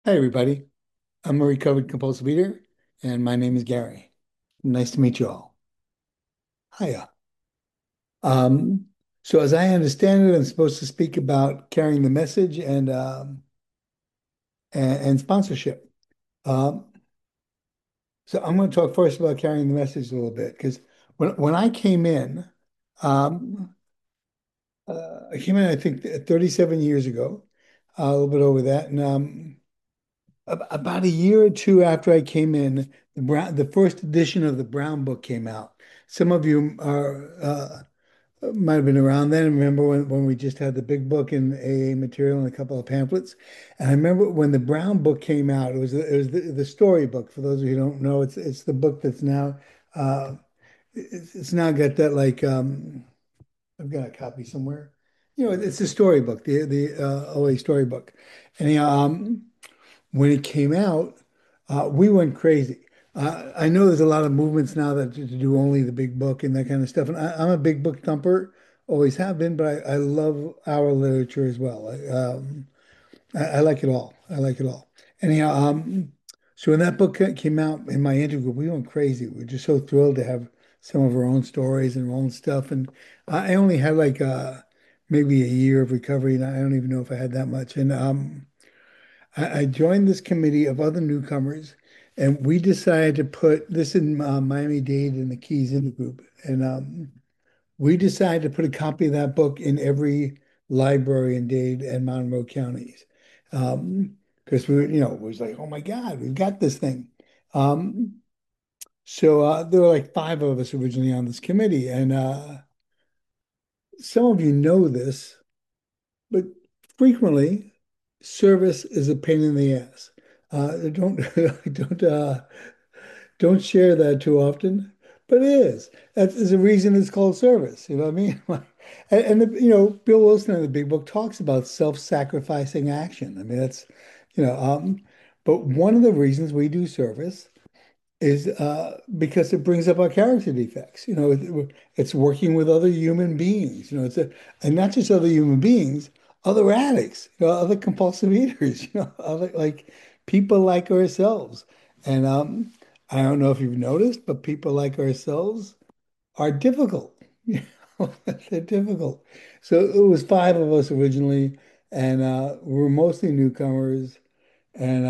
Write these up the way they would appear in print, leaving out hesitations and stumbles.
Hi, everybody. I'm a recovered compulsive eater, and my name is Gary. Nice to meet you all. Hiya. Um, so, as I understand it, I'm supposed to speak about carrying the message and sponsorship. Um, so, I'm going to talk first about carrying the message a little bit because when I came in, um, I came in, I think, 37 years ago, a little bit over that, and about a year or two after I came in, the first edition of the Brown Book came out. Some of you might have been around then. Remember when we just had the big book and AA material and a couple of pamphlets? And I remember when the Brown Book came out. It was the story book. For those of you who don't know, it's the book that's now uh, it's now got that I've got a copy somewhere. It's a storybook, the OA storybook. Anyhow, when it came out, we went crazy. I know there's a lot of movements now that to do only the big book and that kind of stuff. And I'm a big book thumper, always have been, but I love our literature as well. I like it all. I like it all. Anyhow, so when that book came out in my interview group, we went crazy. We were just so thrilled to have some of our own stories and our own stuff. And I only had like maybe a year of recovery, and I don't even know if I had that much. And I joined this committee of other newcomers, and we decided to put this in Miami-Dade and the Keys in the group. And we decided to put a copy of that book in every library in Dade and Monroe counties. Because we were, it was like, oh my God, we've got this thing. Um, so there were like five of us originally on this committee, and some of you know this, but frequently service is a pain in the ass. Don't don't don't share that too often, but it is. There's a reason it's called service. You know what I mean? Bill Wilson in the Big Book talks about self-sacrificing action. I mean, you know, um, but one of the reasons we do service is because it brings up our character defects. It's working with other human beings. And not just other human beings, other addicts, other compulsive eaters, other like people like ourselves. And I don't know if you've noticed, but people like ourselves are difficult. They're difficult. So it was five of us originally, and we were mostly newcomers. And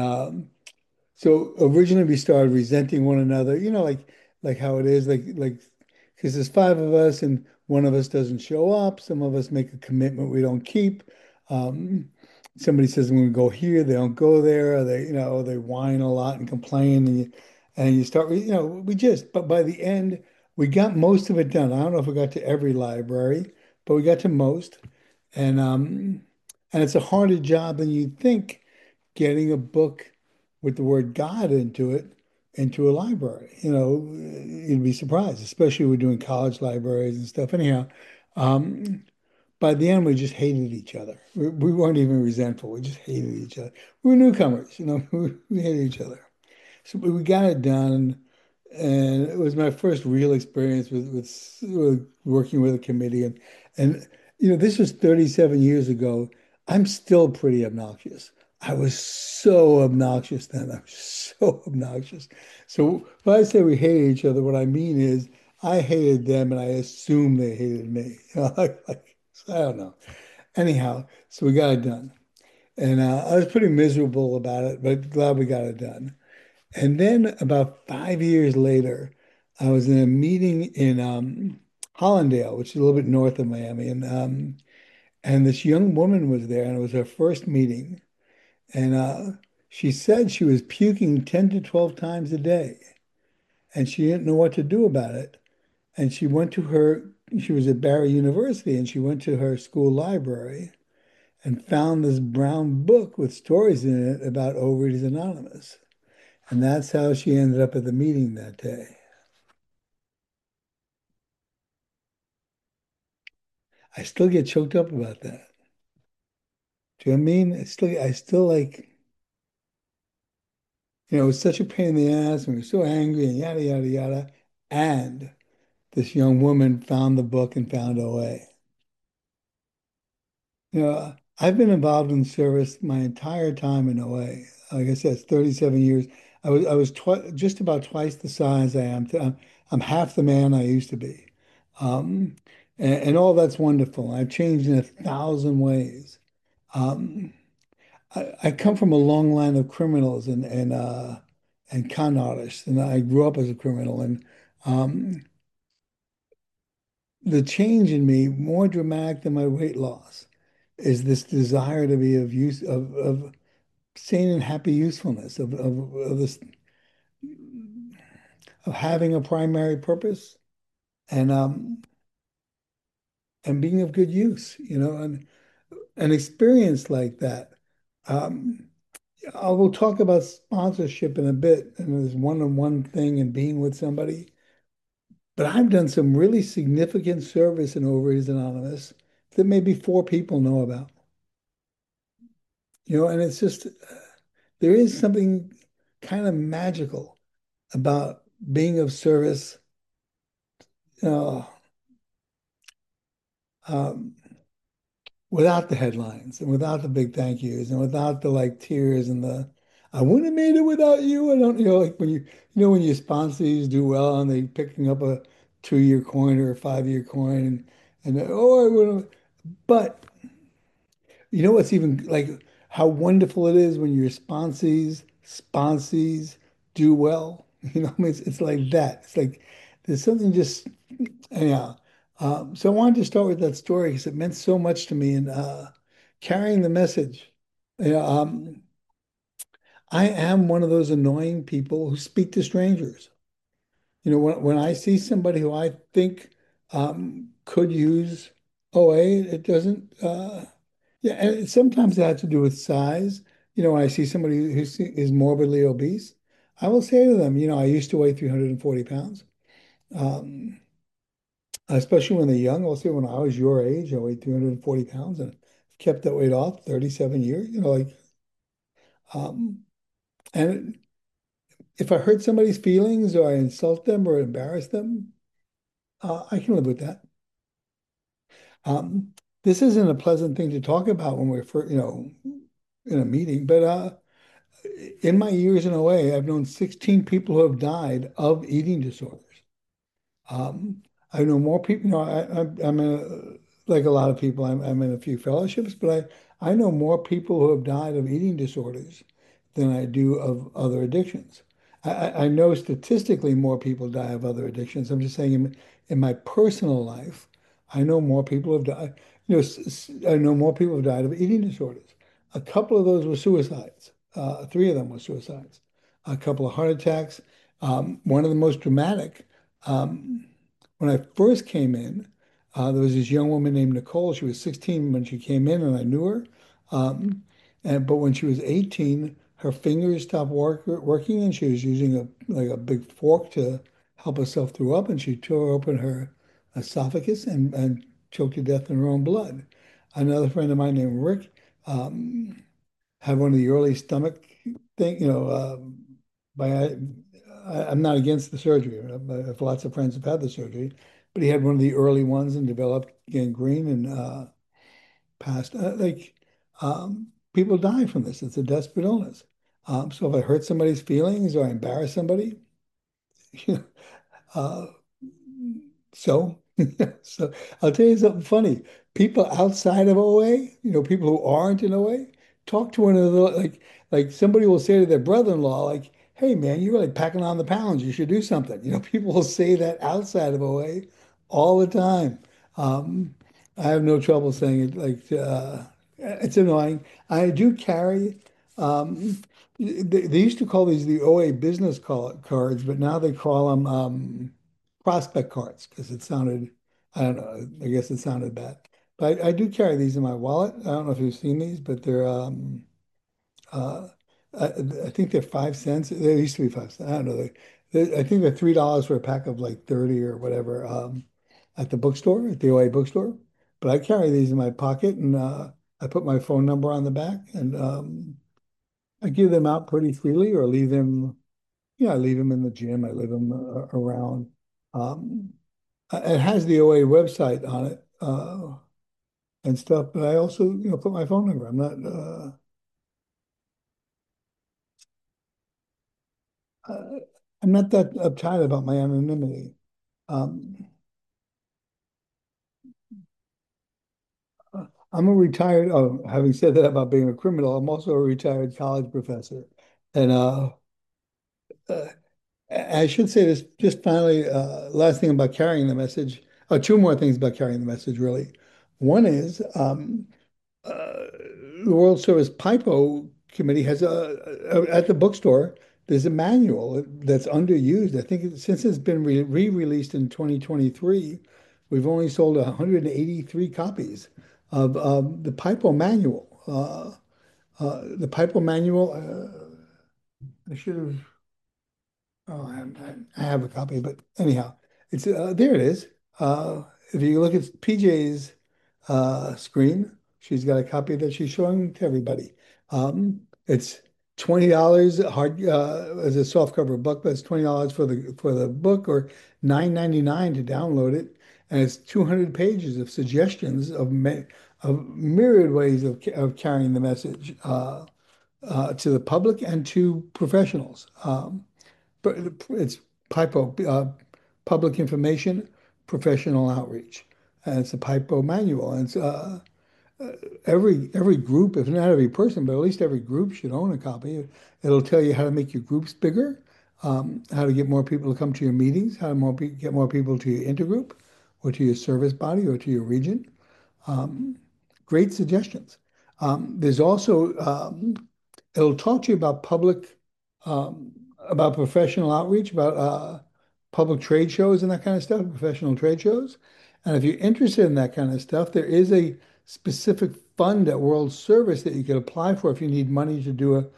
so originally we started resenting one another, like how it is, like because there's five of us and one of us doesn't show up. Some of us make a commitment we don't keep. Um, Somebody says I'm going to go here, they don't go there. Or they whine a lot and complain, and you start, But by the end, we got most of it done. I don't know if we got to every library, but we got to most, and it's a harder job than you'd think getting a book with the word God into it into a library. You'd be surprised, especially we're doing college libraries and stuff. Anyhow, um, by the end, we just hated each other. We weren't even resentful. We just hated each other. We were newcomers, we hated each other. So we got it done, and it was my first real experience with working with a committee. And this was 37 years ago. I'm still pretty obnoxious. I was so obnoxious then. I was so obnoxious. So when I say we hated each other, what I mean is I hated them, and I assumed they hated me. I don't know. Anyhow, so we got it done, and I was pretty miserable about it, but glad we got it done. And then about 5 years later, I was in a meeting in Hollandale, which is a little bit north of Miami, and this young woman was there, and it was her first meeting, and she said she was puking 10 to 12 times a day, and she didn't know what to do about it. And she was at Barry University, and she went to her school library and found this brown book with stories in it about Overeaters Anonymous. And that's how she ended up at the meeting that day. I still get choked up about that. Do you know what I mean? I still like, it was such a pain in the ass and we were so angry and yada, yada, yada. And this young woman found the book and found OA. I've been involved in service my entire time in OA. Like I said, it's 37 years. I was twi just about twice the size I am. I'm half the man I used to be. Um, and all that's wonderful. I've changed in 1,000 ways. Um, I come from a long line of criminals and con artists, and I grew up as a criminal. And um, the change in me, more dramatic than my weight loss, is this desire to be of use of sane and happy usefulness of this of having a primary purpose and um and being of good use, and an experience like that. Um, I will talk about sponsorship in a bit and this one-on-one thing and being with somebody. But I've done some really significant service in Overeaters Anonymous that maybe four people know about. And it's just there is something kind of magical about being of service, uh, um, without the headlines and without the big thank yous and without the like tears and the I wouldn't have made it without you. I don't, like when when your sponsors do well and they picking up a 2-year coin or a 5-year coin and oh I would have, but you know what's even like how wonderful it is when your sponsees do well. I mean, it's like that. It's like there's something just anyhow. So I wanted to start with that story because it meant so much to me and carrying the message. You know, um, I am one of those annoying people who speak to strangers. When I see somebody who I think could use OA, it doesn't. Yeah, and sometimes it has to do with size. When I see somebody who is morbidly obese, I will say to them, I used to weigh 340 pounds. Um, Especially when they're young. I'll say when I was your age, I weighed 340 pounds and kept that weight off 37 years. Um, and if I hurt somebody's feelings or I insult them or embarrass them, I can live with that. Um, this isn't a pleasant thing to talk about when we're in a meeting, but in my years in OA, I've known 16 people who have died of eating disorders. Um, I know more people, I'm like a lot of people, I'm in a few fellowships, but I know more people who have died of eating disorders than I do of other addictions. I know statistically more people die of other addictions. I'm just saying in my personal life, I know more people have died, I know more people have died of eating disorders. A couple of those were suicides. Three of them were suicides. A couple of heart attacks. One of the most dramatic. Um, when I first came in, there was this young woman named Nicole. She was 16 when she came in, and I knew her. Um, but when she was 18, her fingers stopped working, and she was using a big fork to help herself throw up, and she tore open her esophagus and choked to death in her own blood. Another friend of mine named Rick had one of the early stomach thing, by I'm not against the surgery. I have lots of friends who've had the surgery, but he had one of the early ones and developed gangrene and passed. People die from this. It's a desperate illness. So if I hurt somebody's feelings or I embarrass somebody, you know, uh, so, so I'll tell you something funny. People outside of OA, people who aren't in OA, talk to one another like somebody will say to their brother-in-law, like, "Hey, man, you're really packing on the pounds. You should do something." People will say that outside of OA all the time. Um, I have no trouble saying it. It's annoying. I do carry. Um, they used to call these the OA business cards, but now they call them prospect cards because it sounded, I don't know, I guess it sounded bad. But I do carry these in my wallet. I don't know if you've seen these, but they're, uh, I, I think they're 5 cents. They used to be 5 cents. I don't know. I think they're $3 for a pack of like 30 or whatever at the bookstore, at the OA bookstore. But I carry these in my pocket and I put my phone number on the back and I give them out pretty freely or leave them, yeah, I leave them in the gym. I leave them around. Um, it has the OA website on it. and stuff, but I also, put my phone number. Uh, I'm not that uptight about my anonymity. Um, I'm a retired, oh, having said that about being a criminal, I'm also a retired college professor. And uh, I should say this just finally, last thing about carrying the message, two more things about carrying the message, really. One is uh, the World Service PIPO committee has at the bookstore, there's a manual that's underused. I think since it's been re-released in 2023, we've only sold 183 copies of the PIPO manual. The PIPO manual, I should have. Oh, I have a copy, but anyhow, it's there it is. Uh, if you look at PJ's screen, she's got a copy that she's showing to everybody. It's $20 hard as a softcover book, but it's $20 for the book or $9.99 to download it, and it's 200 pages of suggestions of myriad ways of carrying the message to the public and to professionals. But it's PIPO, Public Information Professional Outreach. And it's a PIPO manual. And it's every group, if not every person, but at least every group should own a copy. It'll tell you how to make your groups bigger, how to get more people to come to your meetings, how to get more people to your intergroup or to your service body or to your region. Um, Great suggestions. There's also it'll talk to you about um, about professional outreach, about public trade shows and that kind of stuff, professional trade shows. And if you're interested in that kind of stuff, there is a specific fund at World Service that you can apply for if you need money to do a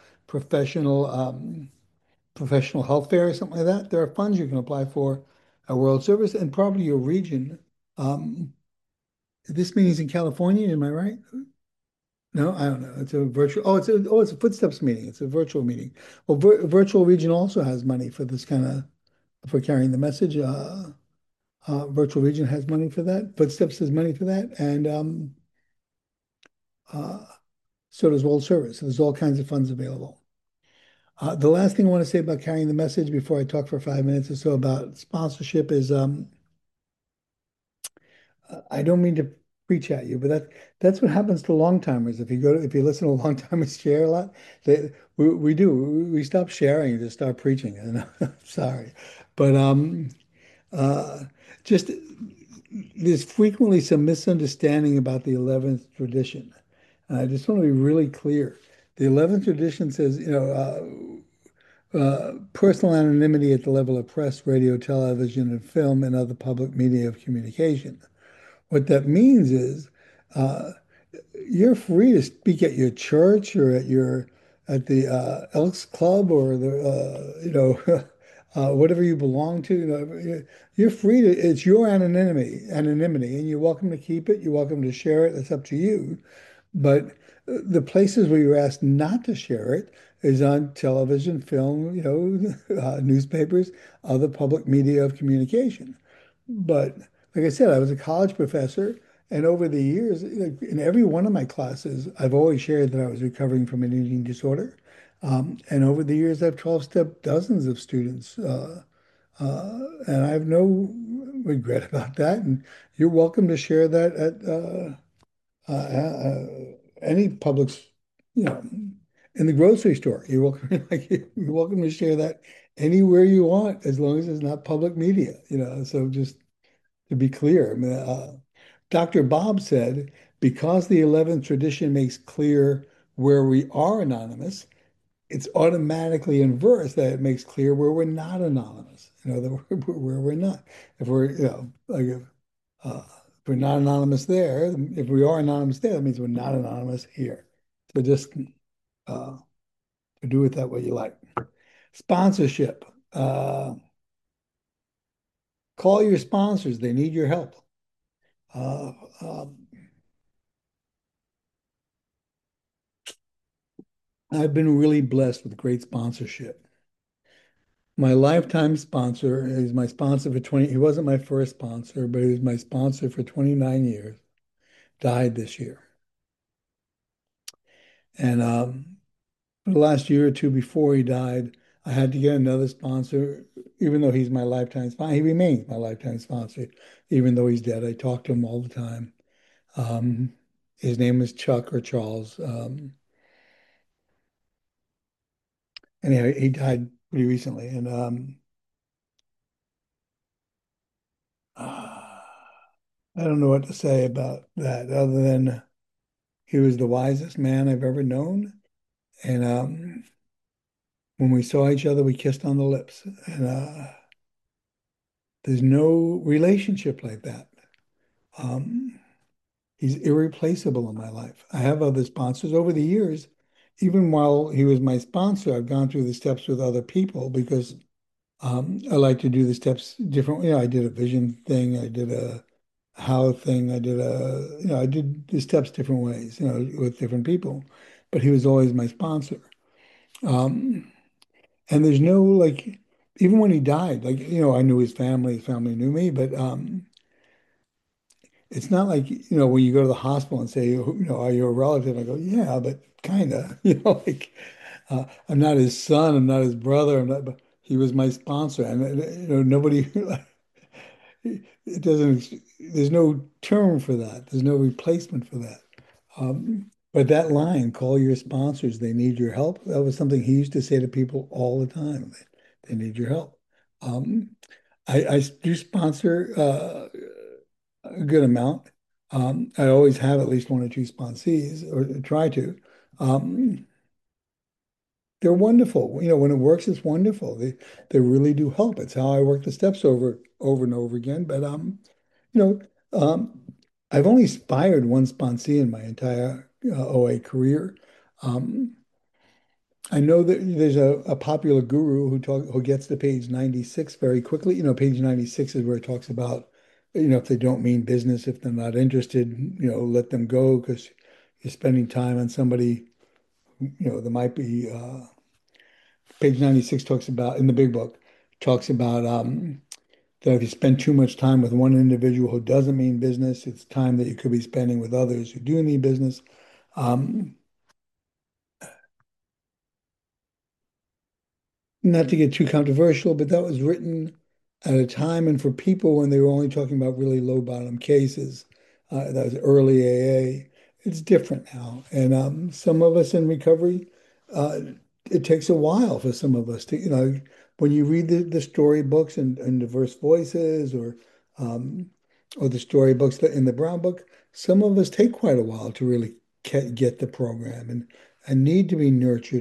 professional health fair or something like that. There are funds you can apply for at World Service and probably your region. Um, this meeting's in California, am I right? No, I don't know. It's a virtual. It's a Footsteps meeting. It's a virtual meeting. Well, Virtual Region also has money for this kind of for carrying the message. Virtual Region has money for that. Footsteps has money for that, and uh, so does World Service. So there's all kinds of funds available. The last thing I want to say about carrying the message before I talk for 5 minutes or so about sponsorship is I don't mean to preach at you, but that's what happens to long timers. If you listen to long timers share a lot, we do we stop sharing and just start preaching. And I'm sorry, but uh, just there's frequently some misunderstanding about the 11th tradition. And I just want to be really clear. The 11th tradition says, personal anonymity at the level of press, radio, television, and film, and other public media of communication. What that means is uh, you're free to speak at your church or at the Elks Club or the whatever you belong to. You're free to. It's your anonymity, and you're welcome to keep it. You're welcome to share it. It's up to you. But the places where you're asked not to share it is on television, film, newspapers, other public media of communication. But like I said, I was a college professor, and over the years, like, in every one of my classes, I've always shared that I was recovering from an eating disorder. And over the years, I've 12-step dozens of students, and I have no regret about that. And you're welcome to share that at any public, you know, in the grocery store. You're welcome, like, you're welcome to share that anywhere you want, as long as it's not public media. So just to be clear, I mean, Dr. Bob said, because the 11th tradition makes clear where we are anonymous, it's automatically inverse that it makes clear where we're not anonymous. Where we're not. If we're, like if we're not anonymous there, if we are anonymous there, that means we're not anonymous here. So just uh, do it that way you like. Sponsorship. Call your sponsors. They need your help. Uh, um, I've been really blessed with great sponsorship. My lifetime sponsor is my sponsor for 20, he wasn't my first sponsor, but he was my sponsor for 29 years. died this year. And for the last year or two before he died, I had to get another sponsor, even though he's my lifetime sponsor. He remains my lifetime sponsor, even though he's dead. I talk to him all the time. Um, his name is Chuck or Charles. Anyhow, he died pretty recently. And I don't know what to say about that other than he was the wisest man I've ever known. And when we saw each other, we kissed on the lips. And there's no relationship like that. Um, he's irreplaceable in my life. I have other sponsors over the years. Even while he was my sponsor, I've gone through the steps with other people because I like to do the steps differently. I did a vision thing. I did a how thing. I did the steps different ways, with different people. But he was always my sponsor. Um, and there's no like, even when he died, like, I knew his family knew me, but it's not like, when you go to the hospital and say, are you a relative? I go, yeah, but kind of, like I'm not his son, I'm not his brother, I'm not, but he was my sponsor. And, nobody, it doesn't, there's no term for that. There's no replacement for that. But that line, call your sponsors, they need your help. That was something he used to say to people all the time. They need your help. Um, I do sponsor a good amount. I always have at least one or two sponsees, or try to. Um, they're wonderful. When it works, it's wonderful. They really do help. It's how I work the steps over and over again. But you know, um, I've only fired one sponsee in my entire OA career. Um, I know that there's a popular guru who gets to page 96 very quickly. Page 96 is where it talks about, if they don't mean business, if they're not interested, let them go because you're spending time on somebody, that might be page 96 talks about in the big book, talks about that if you spend too much time with one individual who doesn't mean business, it's time that you could be spending with others who do mean business. Um, Not to get too controversial, but that was written at a time and for people when they were only talking about really low bottom cases. That was early AA. It's different now. And some of us in recovery, uh, it takes a while for some of us to, when you read the storybooks and Diverse Voices um, or the storybooks in the Brown Book, some of us take quite a while to really get the program and need to be nurtured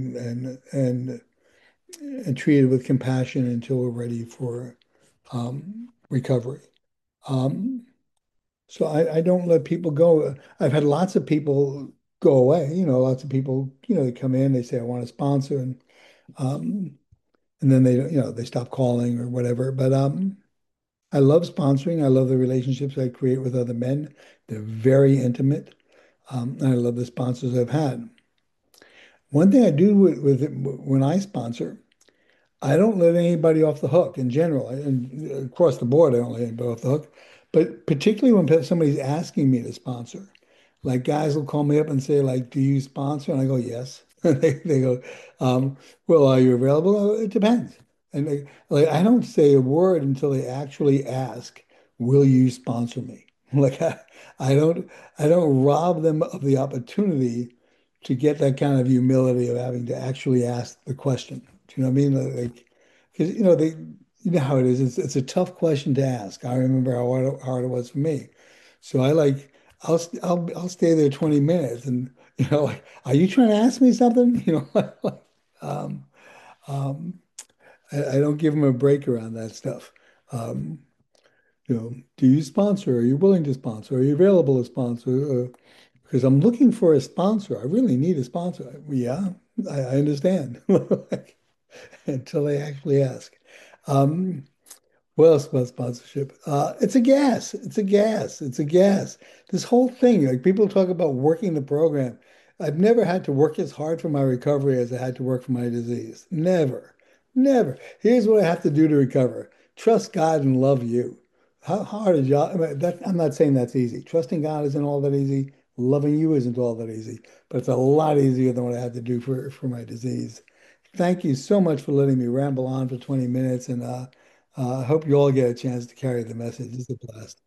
and treated with compassion until we're ready for recovery. Um, so I don't let people go. I've had lots of people go away. Lots of people, they come in, they say, I want to sponsor, um, and then they stop calling or whatever. But I love sponsoring. I love the relationships I create with other men. They're very intimate. And I love the sponsors I've had. One thing I do when I sponsor, I don't let anybody off the hook in general. And across the board, I don't let anybody off the hook. But particularly when somebody's asking me to sponsor, like guys will call me up and say, like, do you sponsor? And I go, yes. And they go, well, are you available? It depends. And like, I don't say a word until they actually ask, will you sponsor me? Like, I don't, I don't rob them of the opportunity to get that kind of humility of having to actually ask the question. Do you know what I mean? Like, because you know how it is. It's a tough question to ask. I remember how hard it was for me. So I'll stay there 20 minutes and like, are you trying to ask me something? Um, um, I don't give them a break around that stuff. Um, do you sponsor? Are you willing to sponsor? Are you available to sponsor? Because I'm looking for a sponsor. I really need a sponsor. Yeah, I understand. Until they actually ask. Um, what else about sponsorship? It's a gas. It's a gas. It's a gas. This whole thing, like people talk about working the program. I've never had to work as hard for my recovery as I had to work for my disease. Never. Never. Here's what I have to do to recover. Trust God and love you. How hard is y'all? I mean, I'm not saying that's easy. Trusting God isn't all that easy. Loving you isn't all that easy, but it's a lot easier than what I had to do for my disease. Thank you so much for letting me ramble on for 20 minutes, and I hope you all get a chance to carry the message. It's a blast.